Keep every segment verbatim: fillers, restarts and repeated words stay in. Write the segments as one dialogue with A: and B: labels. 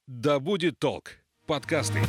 A: Да будет толк. Подкасты.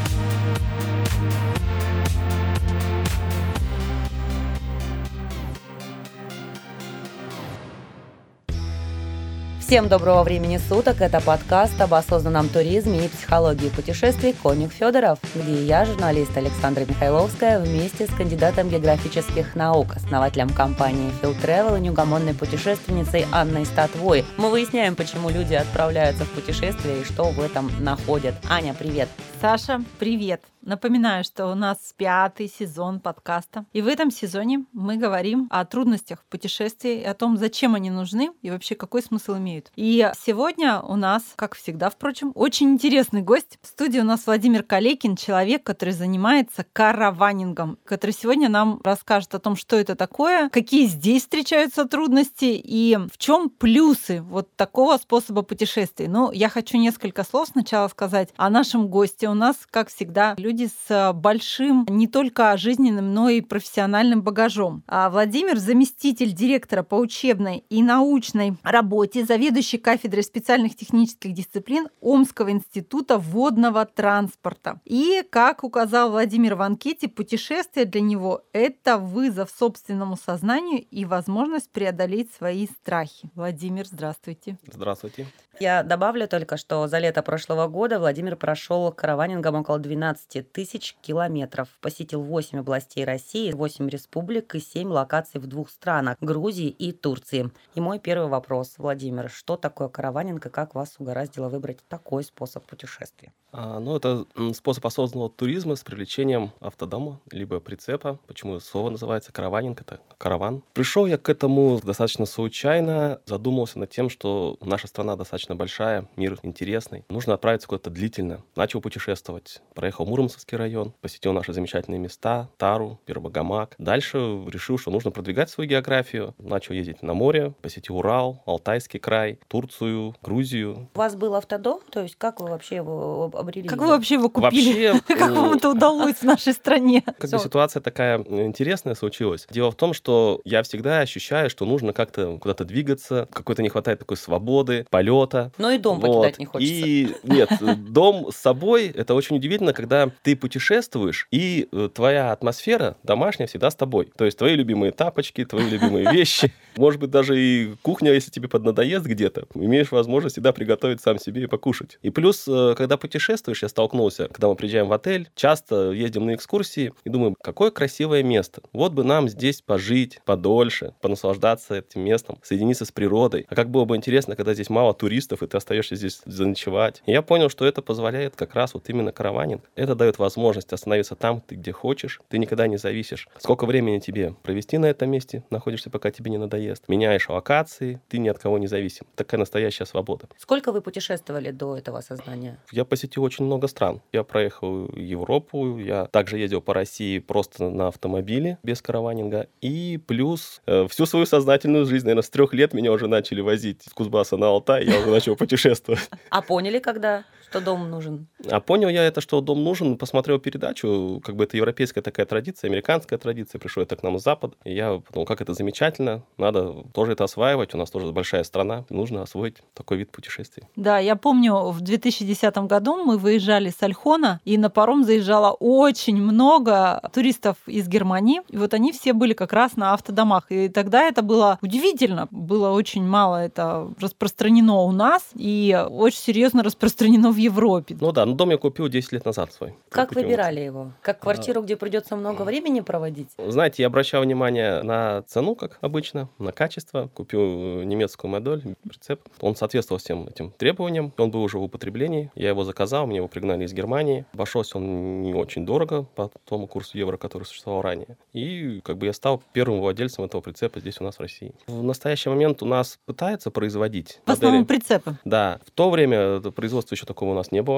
B: Всем доброго времени суток. Это подкаст об осознанном туризме и психологии путешествий «Конюх Федоров», где я, журналист Александра Михайловская, вместе с кандидатом географических наук, основателем компании Field Travel и неугомонной путешественницей Анной Статвой. Мы выясняем, почему люди отправляются в путешествие и что в этом находят. Аня, привет!
C: Саша, привет! Напоминаю, что у нас пятый сезон подкаста. И в этом сезоне мы говорим о трудностях путешествий, о том, зачем они нужны и вообще какой смысл имеют. И сегодня у нас, как всегда, впрочем, очень интересный гость. В студии у нас Владимир Калекин, человек, который занимается караванингом, который сегодня нам расскажет о том, что это такое, какие здесь встречаются трудности и в чем плюсы вот такого способа путешествий. Ну, я хочу несколько слов сначала сказать о нашем госте. У нас, как всегда, люди люди с большим не только жизненным, но и профессиональным багажом. А Владимир — заместитель директора по учебной и научной работе, заведующий кафедрой специальных технических дисциплин Омского института водного транспорта. И, как указал Владимир в анкете, путешествие для него — это вызов собственному сознанию и возможность преодолеть свои страхи. Владимир, здравствуйте.
D: Здравствуйте.
B: Я добавлю только, что за лето прошлого года Владимир прошел караванингом около двенадцать тысяч километров, посетил восемь областей России, восемь республик и семь локаций в двух странах – Грузии и Турции. И мой первый вопрос, Владимир, что такое караванинг и как вас угораздило выбрать такой способ путешествия?
D: А, ну, это способ осознанного туризма с привлечением автодома, либо прицепа. Почему слово называется караванинг? Это караван. Пришел я к этому достаточно случайно, задумался над тем, что наша страна достаточно большая, мир интересный. Нужно отправиться куда-то длительно. Начал путешествовать. Проехал Муромский район, посетил наши замечательные места, Тару, Первогамак. Дальше решил, что нужно продвигать свою географию. Начал ездить на море, посетил Урал, Алтайский край, Турцию, Грузию.
B: У вас был автодом? То есть как вы вообще его обрели?
C: Как вы вообще его купили?
D: Вообще,
C: как вам это удалось в нашей стране?
D: Как бы ситуация такая интересная случилась. Дело в том, что я всегда ощущаю, что нужно как-то куда-то двигаться, какой-то не хватает такой свободы, полета.
B: Но и дом
D: вот.
B: покидать не хочется.
D: И нет, дом с собой, это очень удивительно, когда ты путешествуешь, и твоя атмосфера домашняя всегда с тобой. То есть твои любимые тапочки, твои любимые вещи. Может быть, даже и кухня, если тебе поднадоест где-то, имеешь возможность всегда приготовить сам себе и покушать. И плюс, когда путешествуешь, я столкнулся, когда мы приезжаем в отель, часто ездим на экскурсии и думаем, какое красивое место. Вот бы нам здесь пожить подольше, понаслаждаться этим местом, соединиться с природой. А как было бы интересно, когда здесь мало туристов, и ты остаешься здесь заночевать. И я понял, что это позволяет как раз вот именно караванинг. Это дает возможность остановиться там, где хочешь. Ты никогда не зависишь. Сколько времени тебе провести на этом месте, находишься, пока тебе не надоест. Меняешь локации, ты ни от кого не зависим. Такая настоящая свобода.
B: Сколько вы путешествовали до этого осознания?
D: Я посетил очень много стран. Я проехал Европу, я также ездил по России просто на автомобиле, без караванинга. И плюс э, всю свою сознательную жизнь, наверное, с трех лет меня уже начали возить с Кузбасса на Алтай, я уже начал путешествовать.
B: А поняли, когда, что дом нужен?
D: А понял я это, что дом нужен, посмотрел передачу, как бы это европейская такая традиция, американская традиция, пришел это к нам с Запада. И я подумал, как это замечательно, надо тоже это осваивать, у нас тоже большая страна, нужно освоить такой вид путешествий.
C: Да, я помню, в две тысячи десятом году мы выезжали с Ольхона, и на паром заезжало очень много туристов из Германии, и вот они все были как раз на автодомах, и тогда это было удивительно, было очень мало это распространено у нас, и очень серьезно распространено в Европе.
D: Ну да, ну дом я купил десять лет назад свой.
B: Как выбирали его? Как квартиру, где придется много времени проводить?
D: Знаете, я обращал внимание на цену, как обычно, на качество. Купил немецкую модель, прицеп. Он соответствовал всем этим требованиям. Он был уже в употреблении. Я его заказал, мне его пригнали из Германии. Обошелся он не очень дорого по тому курсу евро, который существовал ранее. И как бы я стал первым владельцем этого прицепа здесь у нас в России. В настоящий момент у нас пытаются производить
C: В основном
D: модели.
C: прицепы.
D: Да. В то время производства еще такого у нас не было. Это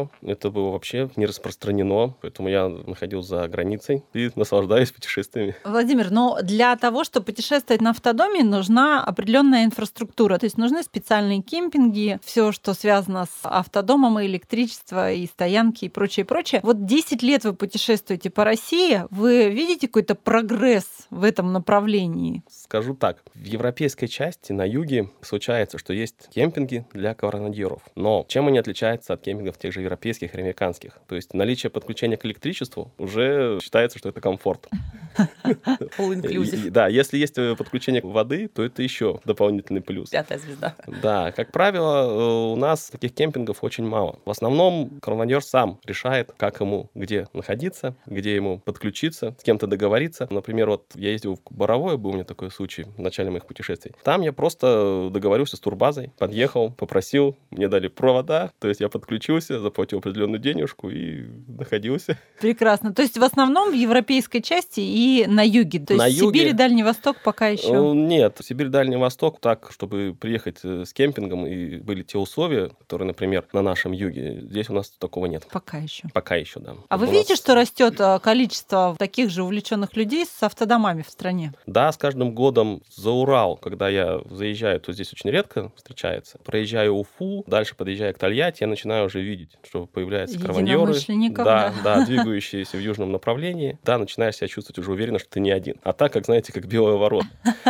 D: это было вообще не распространено, поэтому я находил за границей и наслаждаюсь путешествиями.
C: Владимир, но для того, чтобы путешествовать на автодоме, нужна определенная инфраструктура. То есть нужны специальные кемпинги, все, что связано с автодомом, и электричество, и стоянки, и прочее, прочее. Вот десять лет вы путешествуете по России, вы видите какой-то прогресс в этом направлении?
D: Скажу так, в европейской части на юге случается, что есть кемпинги для коронадьеров. Но чем они отличаются от кемпингов тех же европейских и американских? То есть наличие подключения к электричеству уже считается, что это комфорт.
B: All inclusive.
D: Да, если есть подключение воды, то это еще дополнительный плюс.
B: Пятая звезда.
D: Да, как правило, у нас таких кемпингов очень мало. В основном коронадьер сам решает, как ему где находиться, где ему подключиться, с кем-то договориться. Например, вот я ездил в Боровое, был у меня такой случай в начале моих путешествий. Там я просто договорился с турбазой, подъехал, попросил, мне дали провода, то есть я подключился, заплатил определенную денежку и находился.
C: Прекрасно. То есть в основном в европейской части и на юге. То
D: На
C: есть
D: юге...
C: Сибирь и Дальний Восток пока еще.
D: Нет, Сибирь, Дальний Восток, так, чтобы приехать с кемпингом и были те условия, которые, например, на нашем юге, здесь у нас такого нет.
C: Пока еще.
D: Пока еще, да.
C: А вы
D: У
C: видите,
D: нас...
C: что растет количество таких же увлеченных людей с автодомами в стране?
D: Да, с каждым годом за Урал, когда я заезжаю, то здесь очень редко встречается. Проезжаю Уфу, дальше подъезжаю к Тольятти, я начинаю уже видеть, что появляются караваньеры.
C: Единомышленников,
D: да,
C: да.
D: да, двигающиеся в южном направлении. Да, начинаешь себя чувствовать уже уверенно, что ты не один. А так, как, знаете, как белые ворота.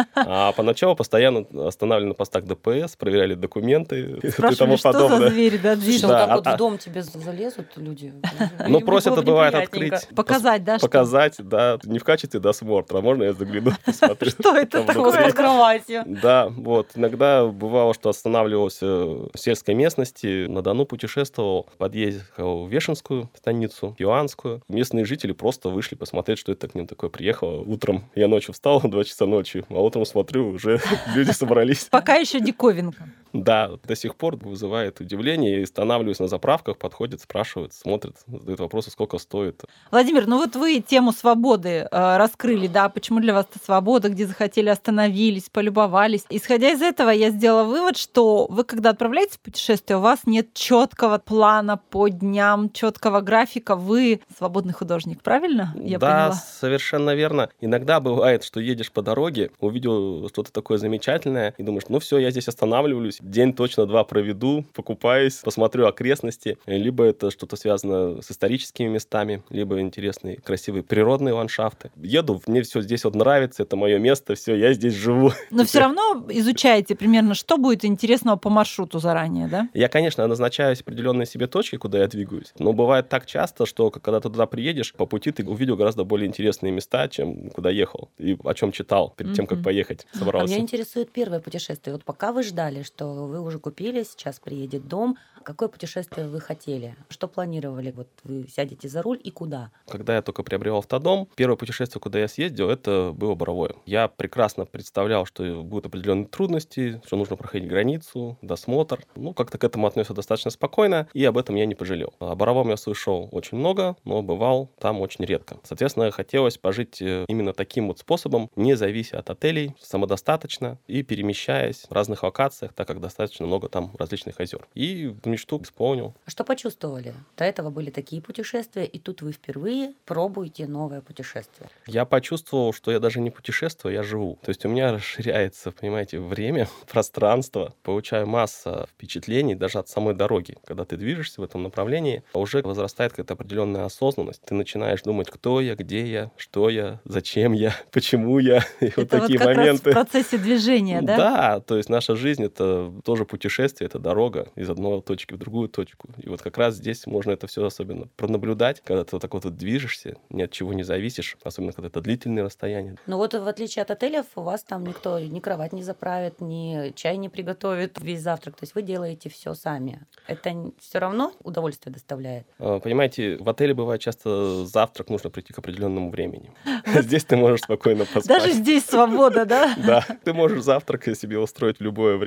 D: А поначалу постоянно останавливали на постах ДПС, проверяли документы и тому
C: что
D: подобное.
C: за звери, да,
B: Что,
C: движутся?
B: так
D: Да,
B: вот
D: а-
B: в дом тебе залезут люди?
D: Ну,
B: Им
D: просят,
B: было
D: это бывает
B: неприятненько.
D: открыть.
C: Показать, да, что?
D: Показать, да, не в качестве досмотра, а можно я загляну, посмотрю.
C: Что это
D: там
C: такое?
D: внутри.
B: Под кроватью.
D: Да, вот. Иногда бывало, что останавливался в сельской местности, на Дону путешествовал, подъехал в Вешенскую станицу, Юанскую. Местные жители просто вышли посмотреть, что это к ним такое приехало. Утром я ночью встал, два часа ночи, а утром смотрю, уже люди собрались.
C: Пока еще диковинка.
D: Да, до сих пор вызывает удивление. И останавливаюсь на заправках, подходят, спрашивают, смотрят, задают вопросы, сколько стоит.
C: Владимир, ну вот вы тему свободы э, раскрыли, да, почему для вас это свобода, где захотели, остановились, полюбовались. Исходя из этого, я сделала вывод, что вы, когда отправляетесь в путешествие, у вас нет четкого плана по дням, четкого графика, вы свободный художник, правильно? Я
D: да,
C: поняла.
D: совершенно верно. Иногда бывает, что едешь по дороге, увидел что-то такое замечательное, и думаешь, ну все, я здесь останавливаюсь, день точно два проведу, покупаюсь, посмотрю окрестности. Либо это что-то связано с историческими местами, либо интересные, красивые природные ландшафты. Еду, мне все здесь вот нравится, это мое место, все, я здесь живу.
C: Но все равно изучаете примерно, что будет интересного по маршруту заранее, да?
D: Я, конечно, назначаю определенные себе точки, куда я двигаюсь, но бывает так часто, что когда ты туда приедешь, по пути ты увидел гораздо более интересные места, чем куда ехал и о чем читал перед тем, как поехать, собрался.
B: А меня интересует первое путешествие. Вот пока вы ждали, что вы уже купили, сейчас приедет дом, какое путешествие вы хотели? Что планировали? Вот вы сядете за руль и куда?
D: Когда я только приобрел автодом, первое путешествие, куда я съездил, это было Боровое. Я прекрасно представлял, что будут определенные трудности, что нужно проходить границу, досмотр. Ну, как-то к этому отнесся достаточно спокойно, и об этом я не пожалел. О Боровом я слышал очень много, но бывал там очень редко. Соответственно, хотелось пожить именно таким вот способом, не завися от отелей, самодостаточно и перемещаясь в разных локациях, так как достаточно много там различных озер. И мечту исполнил.
B: А что почувствовали? До этого были такие путешествия, и тут вы впервые пробуете новое путешествие.
D: Я почувствовал, что я даже не путешествую, я живу. То есть у меня расширяется, понимаете, время, пространство. Получаю массу впечатлений даже от самой дороги. Когда ты движешься в этом направлении, уже возрастает какая-то определенная осознанность. Ты начинаешь думать, кто я, где я, что я, зачем я, почему я. И
C: это
D: вот такие
C: вот как
D: моменты.
C: Раз в процессе движения, да?
D: Да, то есть наша жизнь — это тоже путешествие, это дорога из одной точки в другую точку. И вот как раз здесь можно это все особенно пронаблюдать, когда ты вот так вот движешься, ни от чего не зависишь, особенно когда это длительные расстояния.
B: Но вот в отличие от отелей, у вас там никто ни кровать не заправит, ни чай не приготовит, весь завтрак. То есть вы делаете все сами. Это все равно удовольствие доставляет?
D: Понимаете, в отеле бывает часто завтрак нужно прийти к определенному времени. Здесь ты можешь спокойно поспать.
C: Даже здесь свобода, да?
D: Да, ты можешь завтрак себе устроить в любое время. Ты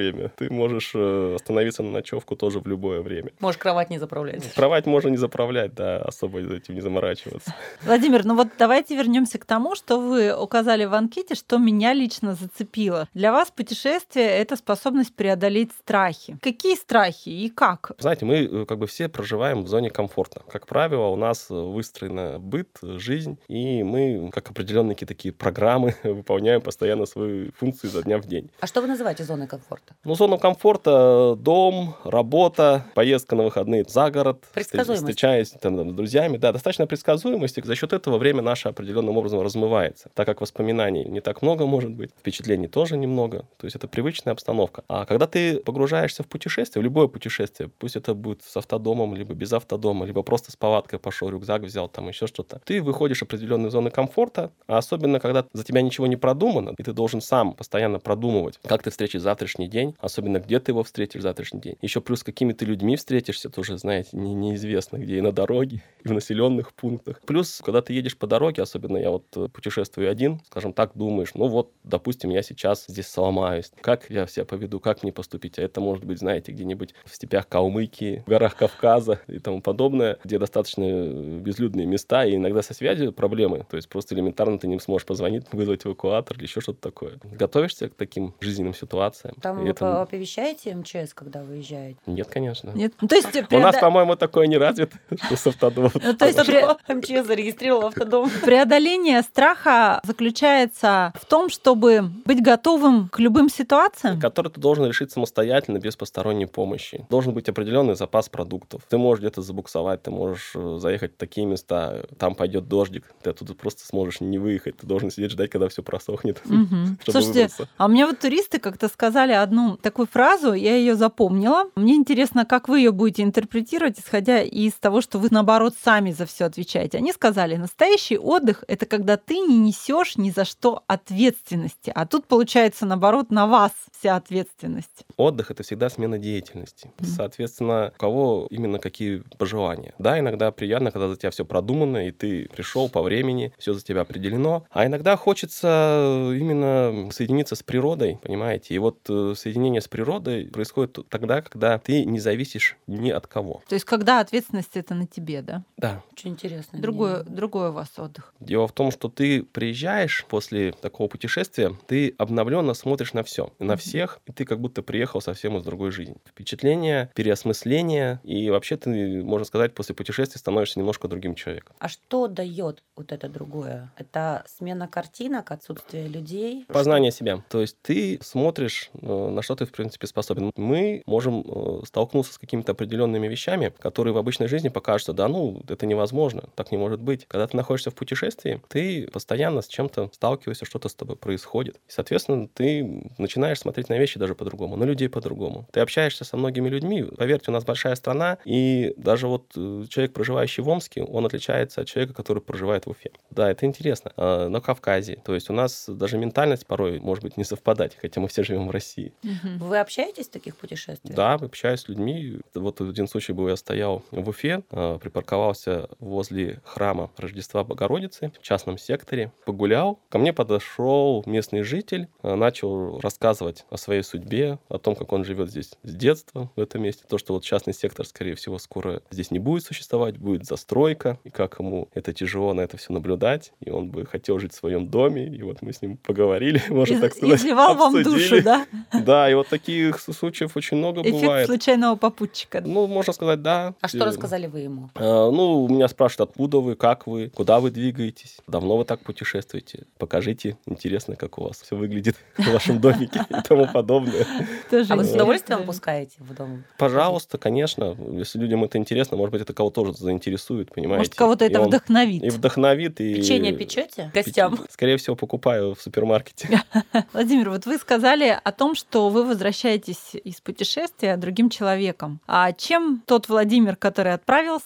D: ты можешь э, остановиться на ночевку тоже в любое время.
B: Можешь кровать не заправлять.
D: Кровать можно не заправлять, да, особо этим не заморачиваться.
C: Владимир, ну вот давайте вернемся к тому, что вы указали в анкете, что меня лично зацепило. Для вас путешествие — это способность преодолеть страхи. Какие страхи и как?
D: Знаете, мы э, как бы все проживаем в зоне комфорта. Как правило, у нас выстроена быт, жизнь, и мы, как определенные какие-то такие программы, выполняем постоянно свои функции изо дня в день.
B: А что вы называете зоной комфорта?
D: Ну, зона комфорта — дом, работа, поездка на выходные за город,
B: Предсказуемость.
D: встречаясь там, там, с друзьями. Да, достаточно предсказуемости. За счет этого время наше определенным образом размывается, так как воспоминаний не так много может быть, впечатлений тоже немного. То есть это привычная обстановка. А когда ты погружаешься в путешествие, в любое путешествие, пусть это будет с автодомом, либо без автодома, либо просто с палаткой пошел, рюкзак взял, там еще что-то, ты выходишь в определенные зоны комфорта, а особенно когда за тебя ничего не продумано, и ты должен сам постоянно продумывать, как ты встретишь завтрашний день, особенно где ты его встретишь завтрашний день. Еще плюс какими ты людьми встретишься, тоже, знаете, не, неизвестно, где и на дороге, и в населенных пунктах. Плюс, когда ты едешь по дороге, особенно я вот путешествую один, скажем так, думаешь, ну вот, допустим, я сейчас здесь сломаюсь, как я себя поведу, как мне поступить, а это может быть, знаете, где-нибудь в степях Калмыкии, в горах Кавказа и тому подобное, где достаточно безлюдные места, и иногда со связью проблемы, то есть просто элементарно ты не сможешь позвонить, вызвать эвакуатор или еще что-то такое. Готовишься к таким жизненным ситуациям.
B: Там
D: И
B: вы
D: это...
B: оповещаете МЧС, когда выезжаете?
D: Нет, конечно.
C: Нет? Ну, то есть,
D: У нас, по-моему, такое не развито, что с автодомом.
C: Ну, то есть пре-
B: МЧС зарегистрировал автодом.
C: преодоление страха заключается в том, чтобы быть готовым к любым ситуациям?
D: Который ты должен решить самостоятельно, без посторонней помощи. Должен быть определенный запас продуктов. Ты можешь где-то забуксовать, ты можешь заехать в такие места, там пойдет дождик, ты оттуда просто сможешь не выехать, ты должен сидеть ждать, когда все просохнет,
C: Мгм.
D: чтобы
C: Слушайте,
D: выбраться.
C: а мне вот туристы как-то сказали одну такую фразу, я ее запомнила. Мне интересно, как вы ее будете интерпретировать, исходя из того, что вы, наоборот, сами за все отвечаете. Они сказали, настоящий отдых — это когда ты не несешь ни за что ответственности, а тут, получается, наоборот, на вас вся ответственность.
D: Отдых — это всегда смена деятельности.
C: Мгм.
D: Соответственно, у кого именно какие пожелания. Да, иногда приятно, когда за тебя все продумано, и ты пришел по времени, все за тебя определено. А иногда хочется именно соединиться с природой, понимаете? И вот э, соединение с природой происходит тогда, когда ты не зависишь ни от кого.
C: То есть, когда ответственность — это на тебе, да?
D: Да.
B: Очень интересно.
C: Другой, другой у вас отдых.
D: Дело в том, что ты приезжаешь после такого путешествия, ты обновленно смотришь на все, на
C: Мгм.
D: всех, и ты как будто приехал совсем из другой жизни. Впечатление, переосмысление, и вообще ты, можно сказать, после путешествия становишься немножко другим человеком.
B: А что дает вот это другое? Это смена картинок, отсутствие людей?
D: Познание себя. То есть ты смотришь, э, на что ты, в принципе, способен. Мы можем э, столкнуться с какими-то определенными вещами, которые в обычной жизни покажутся, да, ну, это невозможно, так не может быть. Когда ты находишься в путешествии, ты постоянно с чем-то сталкиваешься, что-то с тобой происходит. И, соответственно, ты начинаешь смотреть на вещи даже по-другому, на людей по-другому. Ты общаешься со многими людьми. Поверьте, у нас большая страна, и даже вот э, человек, проживающий в Омске, он отличается от человека, который проживает в Уфе. Да, это интересно. А на Кавказе. То есть у нас даже ментальность порой может быть не совпадать, хотя мы все живем в России.
C: Мгм.
B: Вы общаетесь в таких путешествиях?
D: Да, общаюсь с людьми. Вот один случай был, я стоял в Уфе, а, припарковался возле храма Рождества Богородицы в частном секторе, погулял. Ко мне подошел местный житель, а, начал рассказывать о своей судьбе, о том, как он живет здесь с детства в этом месте. То, что вот частный сектор, скорее всего, скоро здесь не будет существовать, будет застройка, и как ему это тяжело на это все наблюдать, и он бы хотел жить в своем доме, и вот мы с ним поговорили, можно
C: Из-
D: так сказать,
C: изливал вам
D: обсудили.
C: душу, да?
D: Да, и вот таких случаев очень много
C: Эффект
D: бывает.
C: случайного попутчика.
D: Ну, можно сказать, да.
B: А что
D: Э,
B: рассказали вы ему?
D: а, Ну, меня спрашивают, откуда вы, как вы, куда вы двигаетесь, давно вы так путешествуете, покажите, интересно, как у вас все выглядит в вашем домике и тому подобное.
C: Тоже
B: А вы с
C: интересно.
B: удовольствием пускаете в дом?
D: Пожалуйста, конечно, если людям это интересно, может быть, это кого-то тоже заинтересует, понимаете.
C: Может, кого-то
D: И
C: это
D: он
C: вдохновит.
D: И вдохновит, и...
B: Печенье печете
D: Печ-
B: гостям?
D: Скорее всего, покупаю в супермаркете.
C: Владимир, вот вы сказали о том, что вы возвращаетесь из путешествия другим человеком. А чем тот Владимир, который отправился,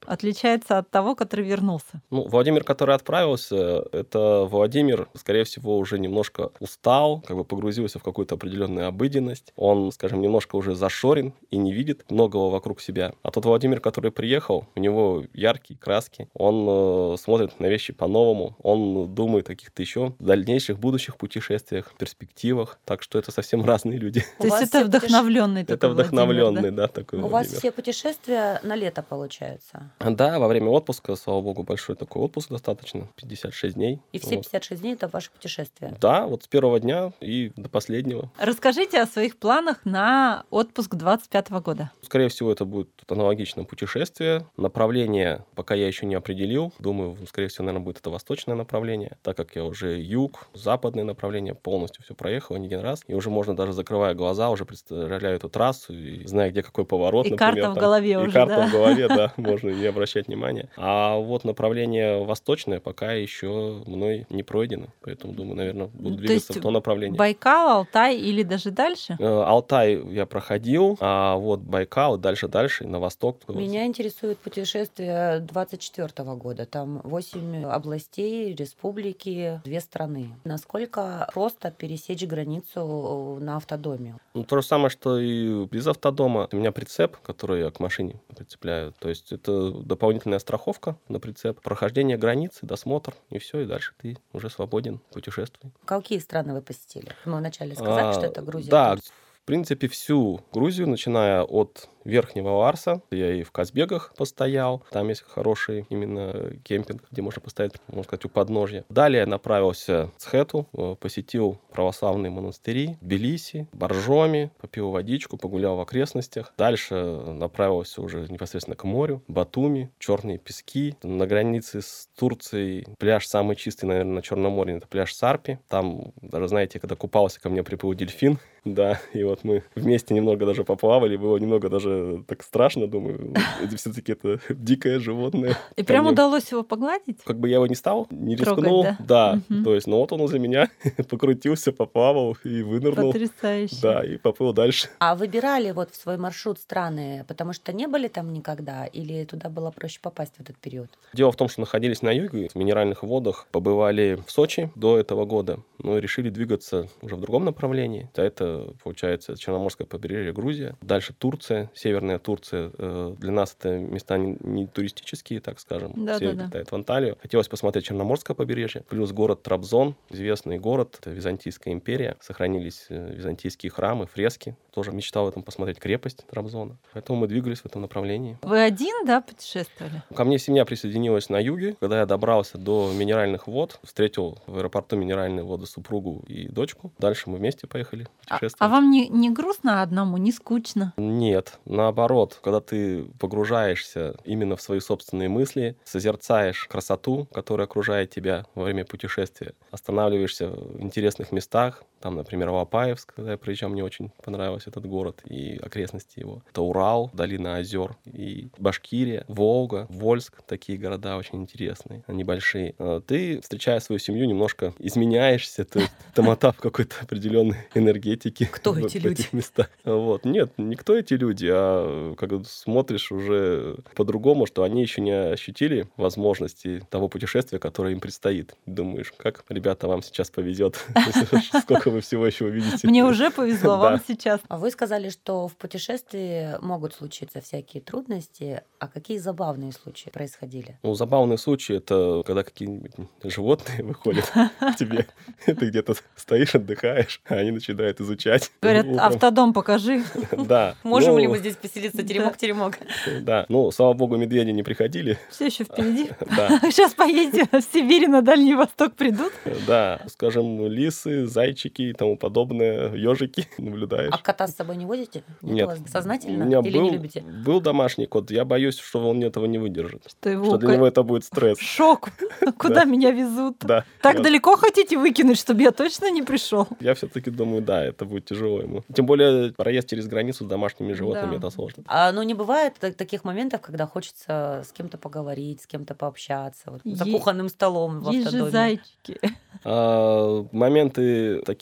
C: отличается от того, который вернулся?
D: Ну, Владимир, который отправился, это Владимир, скорее всего, уже немножко устал, как бы погрузился в какую-то определенную обыденность. Он, скажем, немножко уже зашорен и не видит многого вокруг себя. А тот Владимир, который приехал, у него яркие краски, он э, смотрит на вещи по-новому, он думает о каких-то еще дальнейших будущих путешествиях, перспективах. Так что это совсем разные люди.
C: То есть это вдохновленный такой
D: Это вдохновленный,
C: Владимир, да?
D: да, такой
B: У
D: Владимир.
B: вас все путешествия на лето получаются?
D: Да, во время отпуска, слава богу, большой такой отпуск достаточно, пятьдесят шесть дней.
B: И все
D: Вот.
B: пятьдесят шесть дней — это ваше путешествие?
D: Да, вот с первого дня и до последнего.
C: Расскажите о своих планах на отпуск двадцать пятого года.
D: Скорее всего, это будет аналогичное путешествие. Направление пока я еще не определил. Думаю, скорее всего, наверное, будет это восточное направление, так как я уже юг, западное направление полностью все проехал не один раз. И уже можно даже, закрывая глаза, уже представляю эту трассу и зная, где какой поворот,
C: И
D: например.
C: карта в
D: там.
C: голове
D: и
C: уже,
D: карта
C: да?
D: в голове, да, можно не обращать внимания. А вот направление восточное пока еще мной не пройдено. Поэтому, думаю, наверное, буду
C: То
D: двигаться
C: есть
D: в то направление.
C: Байкал, Алтай или даже дальше?
D: Э, Алтай я проходил, а вот Байкал дальше-дальше, на восток.
B: Меня интересует путешествие двадцать четвёртого года. Там восемь областей, республики, две страны. Насколько просто пересечь границу на автодоме?
D: Ну, то же самое, что и без автодома. У меня прицеп, который я к машине прицепляю. То есть это дополнительная страховка на прицеп, прохождение границы, досмотр, и все, и дальше ты уже свободен, путешествуй.
B: Какие страны вы посетили? Мы вначале сказали,
D: А,
B: что это Грузия.
D: Да,
B: Турция.
D: в принципе, всю Грузию, начиная от Верхнего Ларса. Я и в Казбегах постоял. Там есть хороший именно кемпинг, где можно поставить, можно сказать, у подножья. Далее направился в Схету, посетил православные монастыри, Тбилиси, Боржоми, попил водичку, погулял в окрестностях. Дальше направился уже непосредственно к морю, Батуми, черные пески. На границе с Турцией пляж самый чистый, наверное, на Черном море, это пляж Сарпи. Там, даже знаете, когда купался, ко мне приплыл дельфин. Да, и вот мы вместе немного даже поплавали, было немного даже так страшно, думаю, это все-таки это дикое животное.
C: И
D: Ко
C: прям
D: мне-
C: удалось его погладить?
D: Как бы я его не стал, не
C: Трогать,
D: рискнул.
C: да?
D: Да,
C: Мгм.
D: то есть, ну вот он за меня покрутился, поплавал и вынырнул.
C: Потрясающе.
D: Да, и поплыл дальше.
B: А выбирали вот в свой маршрут страны, потому что не были там никогда, или туда было проще попасть в этот период?
D: Дело в том, что находились на юге, в минеральных водах, побывали в Сочи до этого года, но решили двигаться уже в другом направлении. А это, получается, Черноморское побережье, Грузия. Дальше Турция, Северная Турция. Э, Для нас это места не, не туристические, так скажем.
C: Да,
D: Все
C: да, да.
D: летают в Анталию. Хотелось посмотреть Черноморское побережье. Плюс город Трабзон, известный город, это Византийская империя. Сохранились э, византийские храмы, фрески. Тоже мечтал в этом посмотреть крепость Трабзона. Поэтому мы двигались в этом направлении.
C: Вы один, да, путешествовали?
D: Ко мне семья присоединилась на юге. Когда я добрался до минеральных вод, встретил в аэропорту минеральные воды супругу и дочку. Дальше мы вместе поехали
C: А,
D: путешествовать.
C: а вам не, не грустно одному, не скучно?
D: Нет, наоборот, когда ты погружаешься именно в свои собственные мысли, созерцаешь красоту, которая окружает тебя во время путешествия, останавливаешься в интересных местах, там, например, Алапаевск, когда я приезжал, мне очень понравился этот город и окрестности его. Это Урал, долина озер, и Башкирия, Волга, Вольск, такие города очень интересные, они большие. А Ты, встречая свою семью, немножко изменяешься, то есть тамотав какой-то определенной энергетики.
B: Кто
D: в-
B: эти
D: в
B: люди?
D: этих местах. Вот. Нет, не кто эти люди, а когда смотришь уже по-другому, что они еще не ощутили возможности того путешествия, которое им предстоит. Думаешь, как, ребята, вам сейчас повезет, сколько вы всего еще увидите.
C: Мне уже повезло, вам
D: Да.
C: сейчас.
B: А вы сказали, что в путешествии могут случиться всякие трудности. А какие забавные случаи происходили?
D: Ну, забавный случай — это когда какие-нибудь животные выходят к тебе. Ты где-то стоишь, отдыхаешь, а они начинают изучать.
C: Говорят,
D: Утром.
C: автодом покажи.
D: Да.
B: Можем
D: Ну,
B: ли мы здесь поселиться? Теремок-теремок.
D: Да. Ну, слава богу, медведи не приходили.
C: Все еще впереди.
D: Да.
C: Сейчас поедете в Сибирь и на Дальний Восток придут.
D: Да, скажем, лисы, зайчики и тому подобное, ежики наблюдаешь.
B: А кота с собой не возите?
D: Нет.
B: у вас сознательно?
D: У меня
B: Или
D: был,
B: не любите?
D: был домашний кот, я боюсь, что он этого не выдержит.
C: Что его
D: Что для
C: ка-
D: него это будет стресс.
C: шок. Куда меня везут?
D: Да.
C: Так
D: Я-
C: далеко хотите выкинуть, чтобы я точно не пришел?
D: Я все-таки думаю, да, это будет тяжело ему. Тем более проезд через границу с домашними животными
C: Да.
D: это сложно.
B: А, ну, не бывает та- таких моментов, когда хочется с кем-то поговорить, с кем-то пообщаться, вот, за
C: Е-
B: кухонным столом в
C: Есть же
B: автодоме.
C: зайчики.
D: А, моменты такие,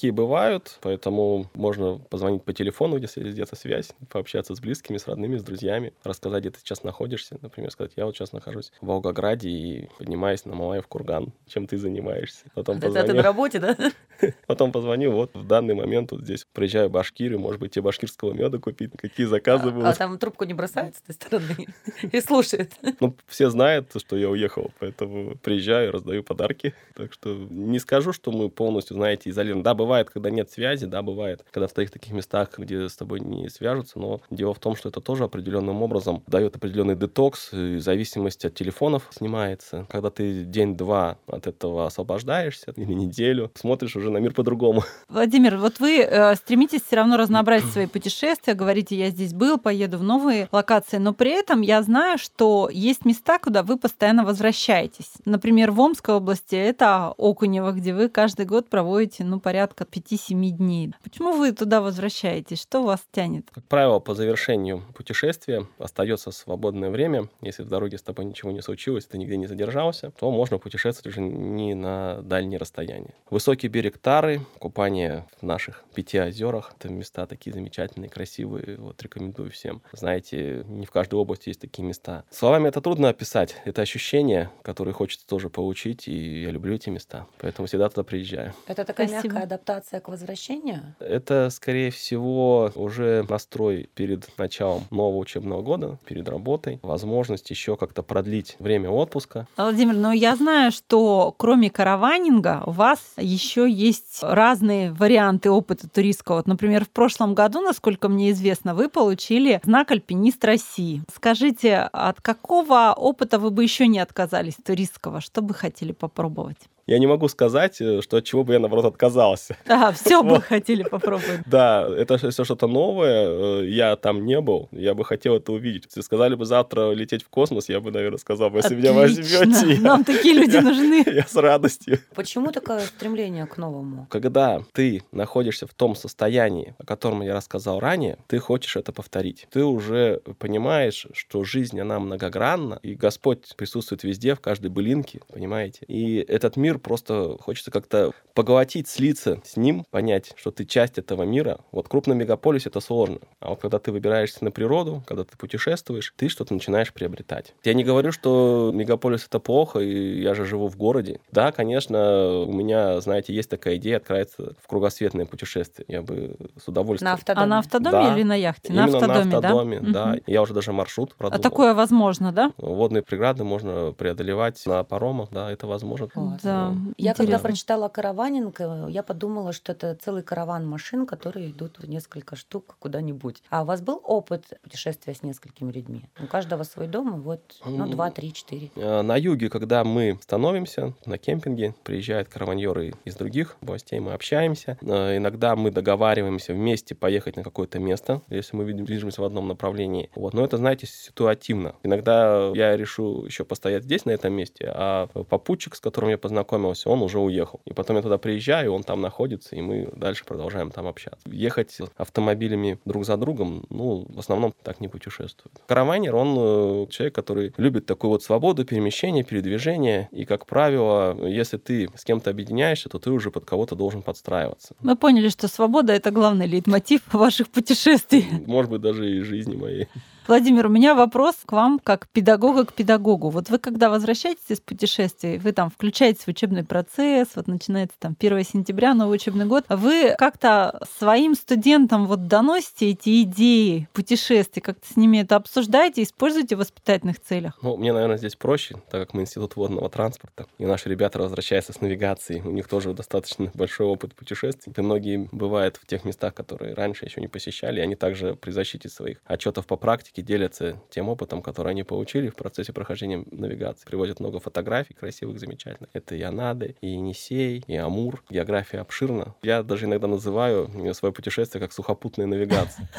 D: такие бывают, поэтому можно позвонить по телефону, если есть где-то связь, пообщаться с близкими, с родными, с друзьями, рассказать, где ты сейчас находишься. Например, сказать, я вот сейчас нахожусь в Волгограде и поднимаюсь на Мамаев курган. Чем ты занимаешься? Потом
B: Это ты на работе, да?
D: Потом позвоню, вот в данный момент вот здесь приезжаю в Башкирию, может быть, тебе башкирского меда купить, какие заказы
B: А,
D: будут.
B: а там трубку не бросают с той стороны и слушают.
D: Ну, все знают, что я уехал, поэтому приезжаю, раздаю подарки. Так что не скажу, что мы полностью, знаете, изолированы. Да, бывает, когда нет связи, да, бывает, когда в таких таких местах, где с тобой не свяжутся, но дело в том, что это тоже определенным образом дает определенный детокс, и зависимость от телефонов снимается. Когда ты день-два от этого освобождаешься, или неделю, смотришь уже на мир по-другому.
C: Владимир, вот вы э, стремитесь все равно разнообразить свои путешествия, говорите, я здесь был, поеду в новые локации, но при этом я знаю, что есть места, куда вы постоянно возвращаетесь. Например, в Омской области это Окунево, где вы каждый год проводите ну, порядка пяти-семи дней. Почему вы туда возвращаетесь? Что вас тянет?
D: Как правило, по завершению путешествия остается свободное время. Если в дороге с тобой ничего не случилось, ты нигде не задержался, то можно путешествовать уже не на дальние расстояния. Высокий берег Тары, купание в наших пяти озерах. Это места такие замечательные, красивые. Вот рекомендую всем. Знаете, не в каждой области есть такие места. Словами это трудно описать. Это ощущения, которые хочется тоже получить, и я люблю эти места. Поэтому всегда туда приезжаю.
B: Это такая
C: Спасибо.
B: мягкая адаптация к возвращению?
D: Это, скорее всего, уже настрой перед началом нового учебного года, перед работой. Возможность еще как-то продлить время отпуска.
C: Владимир, но я знаю, что кроме караванинга у вас еще есть разные варианты опыта туристского. Вот, например, в прошлом году, насколько мне известно, вы получили знак «Альпинист России». Скажите, от какого опыта вы бы еще не отказались туристского? Что бы хотели попробовать?
D: Я не могу сказать, что от чего бы я, наоборот, отказался.
C: Да, все бы хотели попробовать.
D: Да, это все что-то новое. Я там не был. Я бы хотел это увидеть. Если сказали бы завтра лететь в космос, я бы, наверное, сказал, если меня возьмете.
C: Нам такие люди нужны.
D: Я с радостью.
B: Почему такое стремление к новому?
D: Когда ты находишься в том состоянии, о котором я рассказал ранее, ты хочешь это повторить. Ты уже понимаешь, что жизнь, она многогранна, и Господь присутствует везде, в каждой былинке, понимаете? И этот мир просто хочется как-то поглотить, слиться с ним, понять, что ты часть этого мира. Вот в крупном мегаполисе это сложно. А вот когда ты выбираешься на природу, когда ты путешествуешь, ты что-то начинаешь приобретать. Я не говорю, что мегаполис это плохо, и я же живу в городе. Да, конечно, у меня, знаете, есть такая идея отправиться в кругосветное путешествие. Я бы с удовольствием.
B: На автодоме?
C: А на автодоме
D: Да.
C: или на яхте?
D: Именно
C: На автодоме,
D: на автодоме,
C: да?
D: да.
C: Мгм.
D: Я уже даже маршрут продумал.
C: А такое возможно, да?
D: Водные преграды можно преодолевать на паромах, да, это возможно.
B: Класс.
C: Да.
B: Я когда
C: Интересно.
B: прочитала караванинг, я подумала, что это целый караван машин, которые идут в несколько штук куда-нибудь. А у вас был опыт путешествия с несколькими людьми? У каждого свой дом, и вот, ну,
D: М.
B: два, три, четыре.
D: Э, На юге, когда мы становимся на кемпинге, приезжают караваньеры из других областей, мы общаемся. Э, Иногда мы договариваемся вместе поехать на какое-то место, если мы видим- движемся в одном направлении. Вот. Но это, знаете, ситуативно. Иногда я решу еще постоять здесь, на этом месте, а попутчик, с которым я познакомился, он уже уехал. И потом я туда приезжаю, он там находится, и мы дальше продолжаем там общаться. Ехать автомобилями друг за другом, ну, в основном так не путешествуют. Караванер, он э, человек, который любит такую вот свободу перемещения, передвижения, и, как правило, если ты с кем-то объединяешься, то ты уже под кого-то должен подстраиваться.
C: Мы поняли, что свобода — это главный лейтмотив ваших путешествий.
D: Может быть, даже и жизни моей.
C: Владимир, у меня вопрос к вам как педагога к педагогу. Вот вы, когда возвращаетесь из путешествий, вы там включаетесь в учебный процесс, вот начинается там первого сентября, новый учебный год, вы как-то своим студентам вот доносите эти идеи путешествий, как-то с ними это обсуждаете, используете в воспитательных целях?
D: Ну, мне, наверное, здесь проще, так как мы институт водного транспорта, и наши ребята возвращаются с навигацией, у них тоже достаточно большой опыт путешествий. И многие бывают в тех местах, которые раньше еще не посещали, и они также при защите своих отчетов по практике делятся тем опытом, который они получили в процессе прохождения навигации. Приводят много фотографий красивых, замечательных. Это и Анады, и Енисей, и Амур. География обширна. Я даже иногда называю свое путешествие как сухопутная навигация.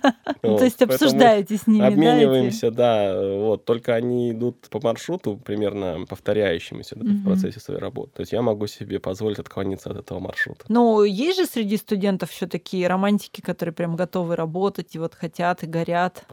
C: То есть обсуждаете с ними, да?
D: Обмениваемся, да. Вот. Только они идут по маршруту, примерно повторяющемуся в процессе своей работы. То есть я могу себе позволить отклониться от этого маршрута.
C: Но есть же среди студентов еще такие романтики, которые прям готовы работать и вот хотят и горят.
D: Конечно.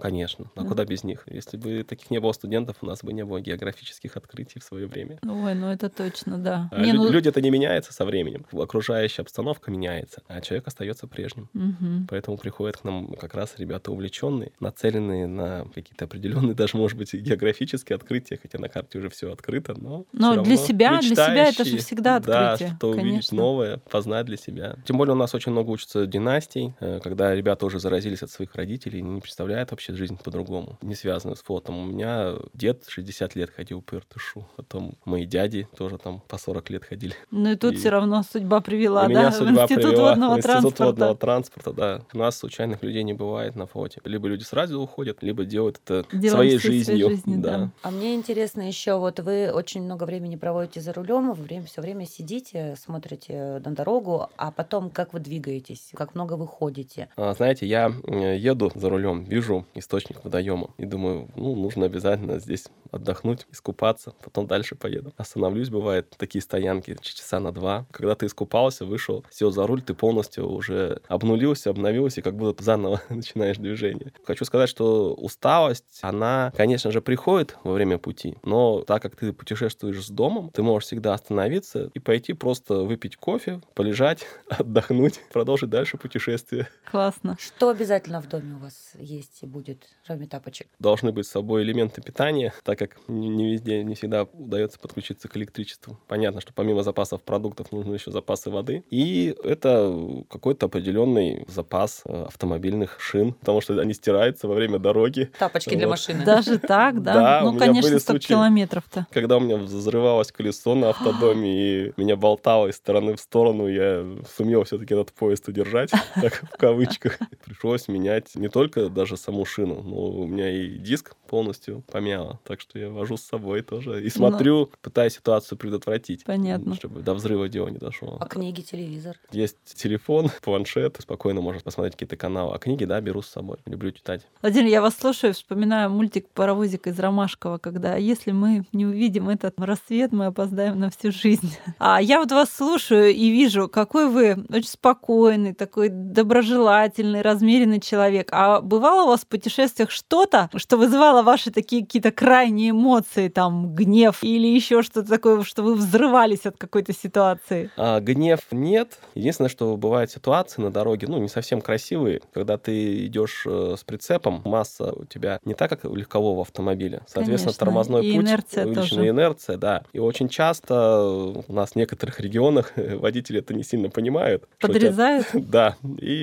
D: конечно. А куда без них? Если бы таких не было студентов, у нас бы не было географических открытий в свое время.
C: Ой, ну это точно, да.
D: А
C: Не,
D: лю-
C: ну,
D: Люди-то не меняются со временем. Окружающая обстановка меняется, а человек остается прежним.
C: мгм.
D: Поэтому приходят к нам как раз ребята увлеченные, нацеленные на какие-то определенные, даже, может быть, и географические открытия, хотя на карте уже все открыто, но
C: Но
D: всё
C: для
D: равно
C: себя- для себя это же
D: мечтающие,
C: всегда
D: да,
C: открытие,
D: что увидеть
C: конечно.
D: новое, познать для себя. Тем более у нас очень много учатся династий, э, когда ребята уже заразились от своих родителей, не представляют вообще жизнь по-другому, не связанную с фото. У меня дед шестьдесят лет ходил по Иртышу, потом мои дяди тоже там по сорок лет ходили.
C: Ну и тут
D: И-
C: все равно судьба привела,
D: И
C: да,
D: меня
C: в
D: судьба
C: Институт
D: привела
C: водного
D: в Институт
C: транспорта.
D: водного транспорта, да. У нас случайных людей не бывает на флоте. Либо люди сразу уходят, либо делают это
C: Делаем
D: своей
C: всей своей
D: жизнью.
C: жизнью, да.
B: А мне интересно еще, вот вы очень много времени проводите за рулем, вы время, все время сидите, смотрите на дорогу, а потом как вы двигаетесь, как много вы ходите.
D: А, знаете, я э, еду за рулем, вижу источник водоема и думаю, ну, нужно обязательно здесь отдохнуть, искупаться, потом дальше поеду. Остановлюсь, бывает, такие стоянки часа на два. Когда ты искупался, вышел, сел за руль, ты полностью уже обнулился, обновился, и как будто заново начинаешь движение. Хочу сказать, что усталость, она, конечно же, приходит во время пути, но так как ты путешествуешь с домом, ты можешь всегда остановиться и пойти просто выпить кофе, полежать, отдохнуть, продолжить дальше путешествие.
C: Классно.
B: Что обязательно в доме у вас есть и будет, кроме тапочек?
D: Должны быть с собой элементы питания, так как не не везде, не всегда удается подключиться к электричеству. Понятно, что помимо запасов продуктов нужны еще запасы воды. И это какой-то определенный запас э, автомобильных шин, потому что они стираются во время дороги.
B: Тапочки для
D: Вот.
B: машины.
C: Даже так, да?
D: Да, у
C: Ну,
D: меня
C: конечно,
D: были
C: сто
D: случаи.
C: километров-то.
D: Когда у меня взрывалось колесо на автодоме, и меня болтало из стороны в сторону, я сумел все-таки этот поезд удержать, так в кавычках. Пришлось менять не только даже саму шину, но у меня и диск полностью помяло. Так что я вожу с собой тоже. И смотрю, пытаюсь ситуацию предотвратить.
C: Понятно.
D: Чтобы до взрыва дело не дошло.
B: А книги, телевизор?
D: Есть телефон, планшет, спокойно можно посмотреть какие-то каналы. А книги, да, беру с собой. Люблю читать.
C: Владимир, я вас слушаю, вспоминаю мультик «Паровозик из Ромашкова», когда если мы не увидим этот рассвет, мы опоздаем на всю жизнь. А я вот вас слушаю и вижу, какой вы очень спокойный, такой доброжелательный, размеренный человек. А бывало у вас в путешествиях что-то, что вызывало ваши такие какие-то крайние эмоции, там, гнев или еще что-то такое, что вы взрывались от какой-то ситуации?
D: А, гнев нет. Единственное, что бывают ситуации на дороге, ну, не совсем красивые, когда ты идешь э, с прицепом, масса у тебя не так, как у легкового автомобиля. Соответственно,
C: Конечно.
D: тормозной
C: И
D: путь,
C: инерция
D: увеличенная
C: тоже.
D: инерция, да. И очень часто у нас в некоторых регионах водители это не сильно понимают. что у тебя-
C: Подрезают?
D: Да.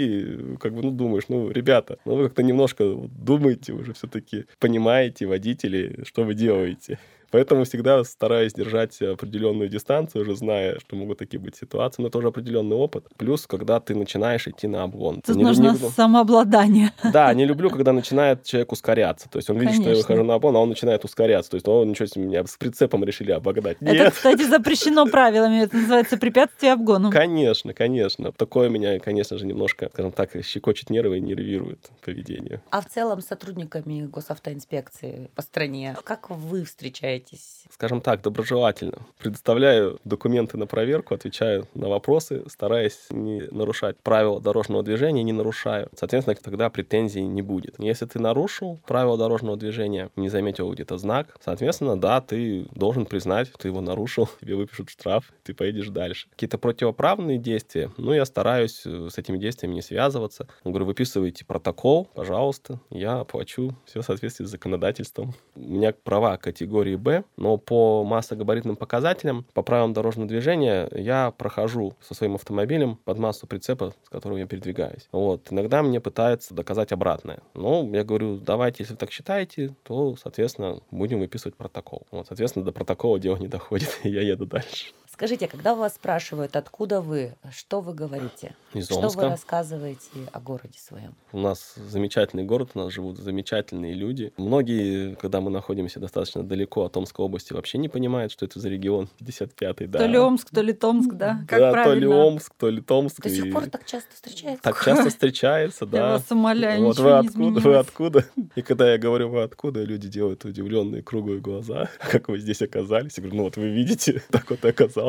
D: И как бы, ну, думаешь, ну, ребята, ну, вы как-то немножко думаете уже все-таки, понимаете, водители, что вы делаете. Поэтому всегда стараюсь держать определенную дистанцию, уже зная, что могут такие быть ситуации, но это уже определенный опыт. Плюс, когда ты начинаешь идти на обгон.
C: Тут
D: Не-
C: нужно
D: не-
C: самообладание.
D: Да, не люблю, когда начинает человек ускоряться. То есть он видит, что я
C: Конечно.
D: выхожу на обгон, а он начинает ускоряться. То есть, о, ничего себе, меня с прицепом решили обогнать.
C: Это,
D: Нет,
C: кстати, запрещено правилами. Это называется препятствие обгону.
D: конечно, конечно. Такое меня, конечно же, немножко, скажем так, щекочет нервы и нервирует поведение.
B: А в целом с сотрудниками госавтоинспекции по стране, как вы встречаетесь?
D: Скажем так, доброжелательно. Предоставляю документы на проверку, отвечаю на вопросы, стараясь не нарушать правила дорожного движения, не нарушаю. Соответственно, тогда претензий не будет. Если ты нарушил правила дорожного движения, не заметил где-то знак, соответственно, да, ты должен признать, ты его нарушил, тебе выпишут штраф, ты поедешь дальше. Какие-то противоправные действия, ну, я стараюсь с этими действиями не связываться. Я говорю, выписывайте протокол, пожалуйста, я оплачу все в соответствии с законодательством. У меня права категории Б, но по массогабаритным показателям, по правилам дорожного движения, я прохожу со своим автомобилем под массу прицепа, с которым я передвигаюсь. Вот. Иногда мне пытаются доказать обратное. Ну, я говорю, давайте, если вы так считаете, то, соответственно, будем выписывать протокол. Вот, соответственно, до протокола дело не доходит, и я еду дальше.
B: Скажите, когда вас спрашивают, откуда вы, что вы говорите?
D: Из
B: Что вы
D: Омска.
B: рассказываете о городе своем?
D: У нас замечательный город, у нас живут замечательные люди. Многие, когда мы находимся достаточно далеко от Омской области, вообще не понимают, что это за регион пятьдесят пятый. Да.
C: То ли Омск, то ли Томск, да? Как
D: да,
C: правильно?
D: то ли Омск, то ли Томск.
B: До сих
D: и
B: пор так часто встречается?
D: так часто встречается,
C: Я
D: да.
C: вас умоляю,
D: Вот
C: ничего
D: вы
C: не
D: откуда, вы
C: изменилось.
D: откуда? И когда я говорю, вы откуда, люди делают удивленные круглые глаза. Как вы здесь оказались? Я говорю, ну вот вы видите, так вот и оказался.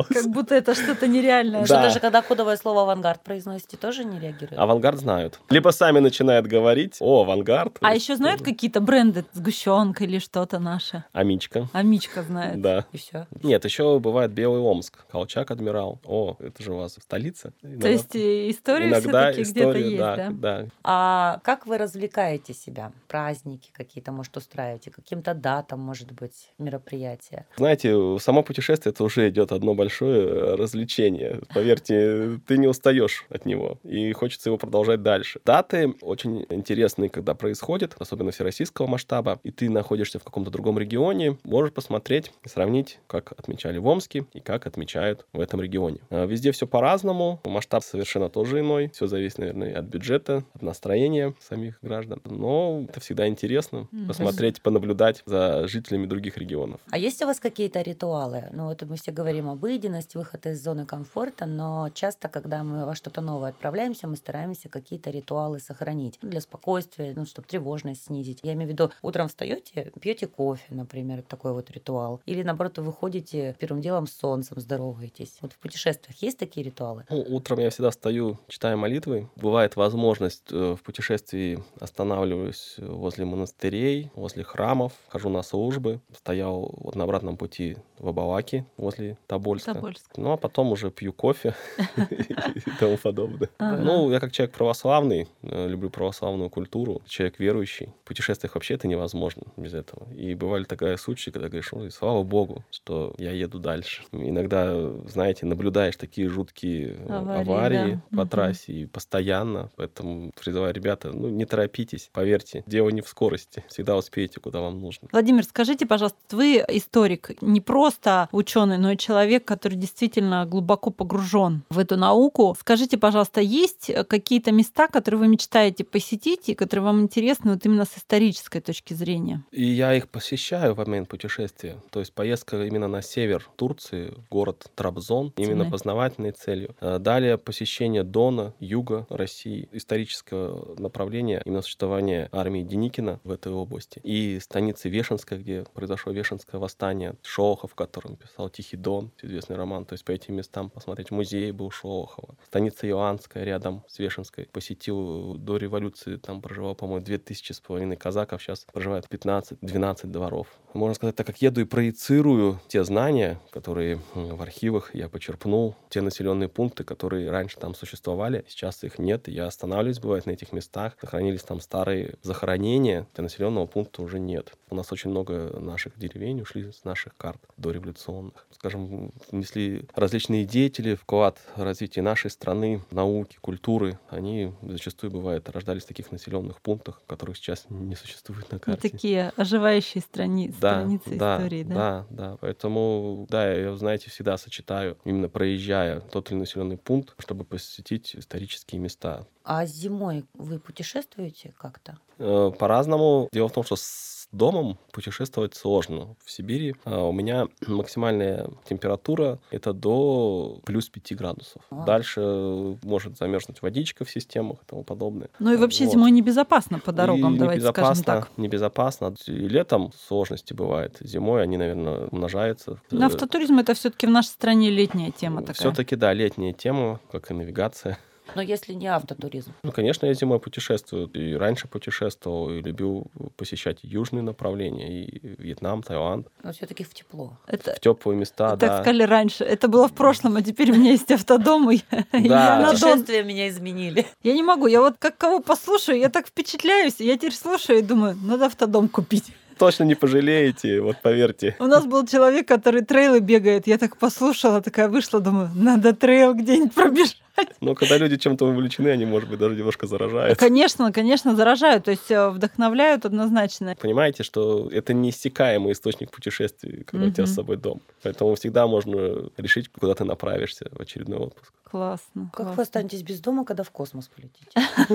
D: пожалуйста.
C: Как будто это что-то нереальное.
B: Что
D: Да.
B: даже когда кодовое слово «авангард» произносите, тоже не реагируют?
D: Авангард знают. Либо сами начинают говорить: о, авангард.
C: А еще знают какие-то бренды, сгущенка или что-то наше?
D: Амичка.
C: Амичка знает.
D: Да.
B: И все.
D: Нет, еще бывает Белый Омск, Колчак, Адмирал. О, это же у вас столица.
C: То есть э, история
D: иногда
C: все-таки где-то
D: история,
C: есть,
D: да,
C: да?
D: да.
B: А как вы развлекаете себя? Праздники какие-то, может, устраиваете? Каким-то датам, может быть, мероприятия?
D: Знаете, само путешествие это уже идет одно большое развлечение. Поверьте, ты не устаешь от него, и хочется его продолжать дальше. Даты очень интересные, когда происходят, особенно всероссийского масштаба, и ты находишься в каком-то другом регионе, можешь посмотреть и сравнить, как отмечали в Омске и как отмечают в этом регионе. А Везде все по-разному, масштаб совершенно тоже иной, все зависит, наверное, от бюджета, от настроения самих граждан. Но это всегда интересно
C: Мгм.
D: посмотреть, понаблюдать за жителями других регионов.
B: А есть у вас какие-то ритуалы? Ну, вот мы все говорим обыденность, выход из зоны комфорта, но часто, когда мы во что-то новое отправляемся, мы стараемся какие-то ритуалы сохранить для спокойствия, ну, чтобы тревожность снизить. Я имею в виду, утром встаете, пьете кофе, например, такой вот ритуал. Или, наоборот, вы выходите первым делом с солнцем, здороваетесь. Вот в путешествиях есть такие ритуалы?
D: Ну, утром я всегда встаю, читаю молитвы. Бывает возможность э, в путешествии останавливаюсь возле монастырей, возле храмов, хожу на службы. Стоял вот на обратном пути в Абалаке возле Тобольска.
C: Тобольск.
D: Ну, а потом уже пью кофе и тому подобное.
C: Ага.
D: Ну, я как человек православный, э, люблю православную культуру, человек верующий. В путешествиях вообще это невозможно без этого. И бывали такие случаи, когда говоришь: ой, слава богу, что я еду дальше. Иногда, знаете, наблюдаешь такие жуткие э,
C: Аварии,
D: аварии
C: да.
D: по
C: Мгм.
D: трассе и постоянно. Поэтому призываю ребята, ну, не торопитесь, поверьте, дело не в скорости. Всегда успеете, куда вам нужно.
C: Владимир, скажите, пожалуйста, вы историк, не просто ученый, но и человек, который действительно глубоко погружен в эту науку. Скажите, пожалуйста, есть какие-то места, которые вы мечтаете посетить и которые вам интересны вот именно с исторической точки зрения?
D: И я их посещаю в момент путешествия. То есть поездка именно на север Турции, в город Трабзон, именно
C: Ценный.
D: познавательной целью. А Далее посещение Дона, юга России, исторического направления, именно существования армии Деникина в этой области. И станицы Вешенской, где произошло Вешенское восстание, Шолохов, в котором писал «Тихий Дон», известный роман. То есть по этим местам посмотреть. Музей был Шолохова. Станица Иоаннская рядом с Вешенской. Посетил до революции, там проживало, по-моему, две тысячи с половиной казаков. Сейчас проживает пятнадцать-двенадцать дворов. Можно сказать, так как еду и проецирую те знания, которые м, в архивах я почерпнул, те населенные пункты, которые раньше там существовали, сейчас их нет. И я останавливаюсь, бывает, на этих местах. Сохранились там старые захоронения, где населенного пункта уже нет. У нас очень много наших деревень ушли с наших карт дореволюционных. Скажем, внесли различные деятели вклад в развитие нашей страны, науки, культуры. Они зачастую, бывает, рождались в таких населенных пунктах, которых сейчас не существует на
C: Вот
D: карте.
C: такие оживающие страни...
D: Да,
C: страницы
D: да,
C: истории, да?
D: да, да. Поэтому, да, я, знаете, всегда сочетаю, именно проезжая тот или населенный пункт, чтобы посетить исторические места.
B: А зимой вы путешествуете как-то?
D: Э, По-разному. Дело в том, что с домом путешествовать сложно. В Сибири э, у меня максимальная температура это до плюс пяти градусов.
B: А.
D: Дальше э, может замерзнуть водичка в системах и тому подобное.
C: Ну и вообще
D: Вот.
C: зимой небезопасно по
D: И
C: дорогам, давайте скажем
D: небезопасно,
C: так.
D: небезопасно. И летом сложности бывают. Зимой они, наверное, умножаются.
C: Но автотуризм — это все таки в нашей стране летняя тема такая.
D: Все-таки, да, летняя тема, как и навигация.
B: Но если не автотуризм.
D: Ну, конечно, я зимой путешествую. И раньше путешествовал, и любил посещать южные направления. И Вьетнам, Таиланд.
B: Но все-таки в тепло.
C: Это,
D: В теплые места,
C: так
D: да.
C: сказали раньше. Это было в прошлом, а теперь у меня есть автодом, и я
D: Да.
C: на Дон.
B: Путешествия меня изменили.
C: Я не могу. Я вот как кого послушаю, я так впечатляюсь. Я теперь слушаю и думаю, надо автодом купить.
D: Точно не пожалеете, вот поверьте.
C: У нас был человек, который трейлы бегает. Я так послушала, такая вышла, думаю, надо трейл где-нибудь пробежать.
D: Но когда люди чем-то увлечены, они, может быть, даже немножко заражают.
C: Конечно, конечно, заражают, то есть э, вдохновляют однозначно.
D: Понимаете, что это неиссякаемый источник путешествий, когда у тебя с
C: Мгм.
D: собой дом. Поэтому всегда можно решить, куда ты направишься в очередной отпуск.
C: Классно.
B: Как вы
C: классно.
B: останетесь без дома, когда в космос полетите?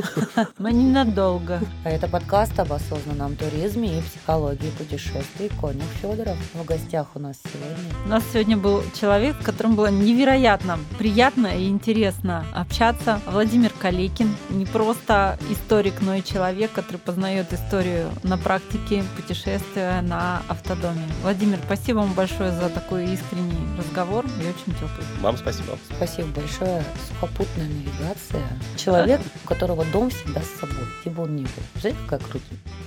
C: Мы ненадолго.
B: А это подкаст об осознанном туризме и психологии путешествий Конюх Федоров. В гостях у нас сегодня.
C: У нас сегодня был человек, с которым было невероятно приятно и интересно приятно общаться. Владимир Калекин не просто историк, но и человек, который познает историю на практике путешествия на автодоме. Владимир, спасибо вам большое за такой искренний разговор и очень теплый.
D: Вам спасибо.
B: Спасибо большое. Сухопутная навигация. Человек, у которого дом всегда с собой, где бы он ни был. Знаете, как круто?